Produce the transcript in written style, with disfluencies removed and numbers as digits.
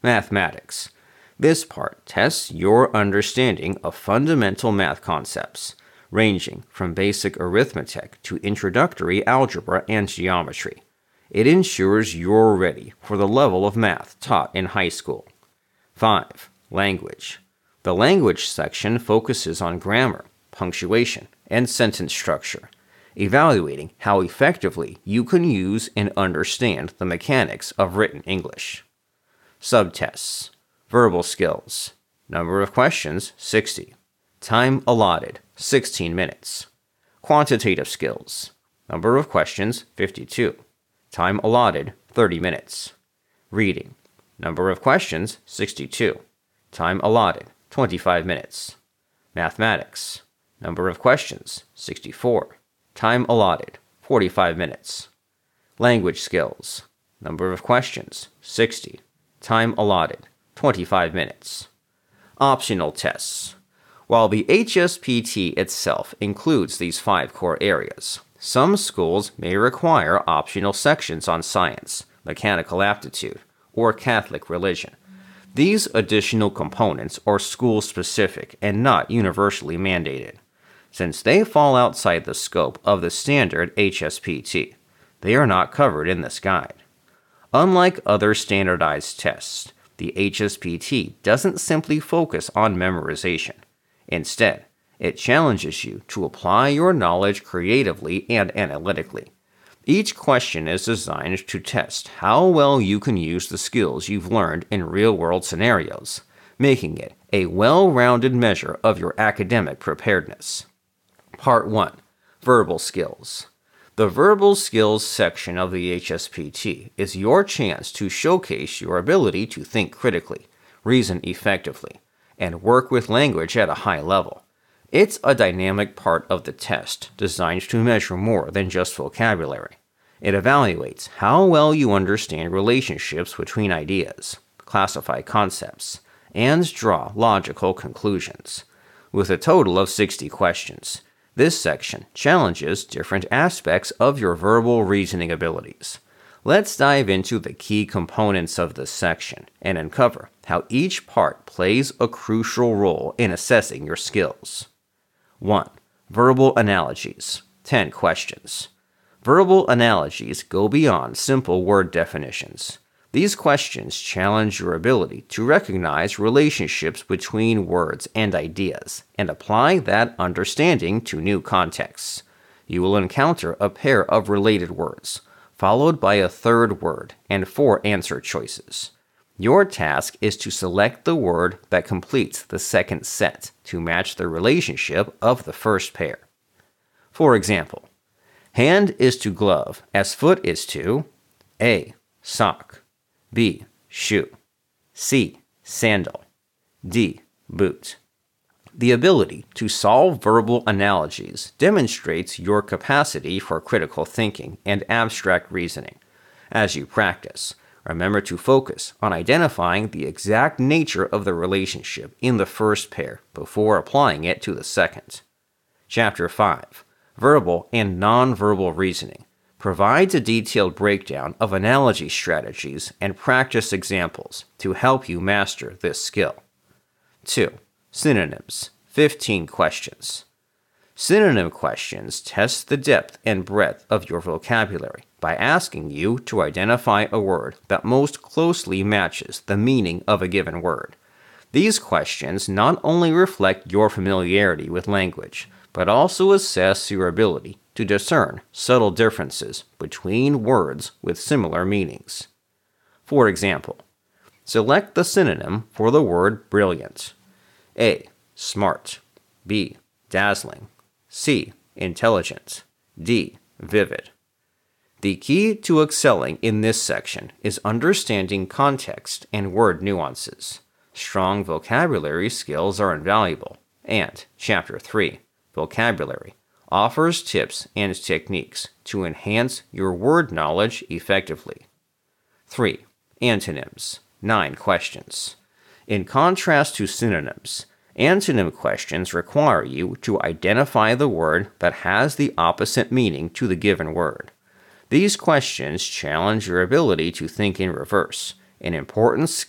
Mathematics. This part tests your understanding of fundamental math concepts, ranging from basic arithmetic to introductory algebra and geometry. It ensures you're ready for the level of math taught in high school. 5. Language. The language section focuses on grammar, punctuation, and sentence structure, evaluating how effectively you can use and understand the mechanics of written English. Subtests. Verbal skills. Number of questions, 60. Time allotted, 16 minutes. Quantitative skills. Number of questions, 52. Time allotted, 30 minutes. Reading. Number of questions, 62. Time allotted, 25 minutes. Mathematics. Number of questions, 64. Time allotted, 45 minutes. Language skills. Number of questions, 60. Time allotted, 25 minutes. Optional tests. While the HSPT itself includes these 5 core areas, some schools may require optional sections on science, mechanical aptitude, or Catholic religion. These additional components are school-specific and not universally mandated. Since they fall outside the scope of the standard HSPT, they are not covered in this guide. Unlike other standardized tests, the HSPT doesn't simply focus on memorization. Instead, it challenges you to apply your knowledge creatively and analytically. Each question is designed to test how well you can use the skills you've learned in real-world scenarios, making it a well-rounded measure of your academic preparedness. Part 1. Verbal Skills. The Verbal Skills section of the HSPT is your chance to showcase your ability to think critically, reason effectively, and work with language at a high level. It's a dynamic part of the test designed to measure more than just vocabulary. It evaluates how well you understand relationships between ideas, classify concepts, and draw logical conclusions. With a total of 60 questions, this section challenges different aspects of your verbal reasoning abilities. Let's dive into the key components of this section and uncover how each part plays a crucial role in assessing your skills. 1. Verbal analogies. 10 questions. Verbal analogies go beyond simple word definitions. These questions challenge your ability to recognize relationships between words and ideas and apply that understanding to new contexts. You will encounter a pair of related words, followed by a third word and 4 answer choices. Your task is to select the word that completes the second set to match the relationship of the first pair. For example, hand is to glove as foot is to A. Sock, B. Shoe, C. Sandal, D. Boot. The ability to solve verbal analogies demonstrates your capacity for critical thinking and abstract reasoning. As you practice, remember to focus on identifying the exact nature of the relationship in the first pair before applying it to the second. Chapter 5. Verbal and Nonverbal Reasoning provides a detailed breakdown of analogy strategies and practice examples to help you master this skill. 2. Synonyms. 15 questions. Synonym questions test the depth and breadth of your vocabulary by asking you to identify a word that most closely matches the meaning of a given word. These questions not only reflect your familiarity with language, but also assess your ability to discern subtle differences between words with similar meanings. For example, select the synonym for the word brilliant. A. Smart. B. Dazzling. C. Intelligent. D. Vivid. The key to excelling in this section is understanding context and word nuances. Strong vocabulary skills are invaluable, and Chapter 3, Vocabulary, offers tips and techniques to enhance your word knowledge effectively. 3. Antonyms. 9 questions. In contrast to synonyms, antonym questions require you to identify the word that has the opposite meaning to the given word. These questions challenge your ability to think in reverse, an important skill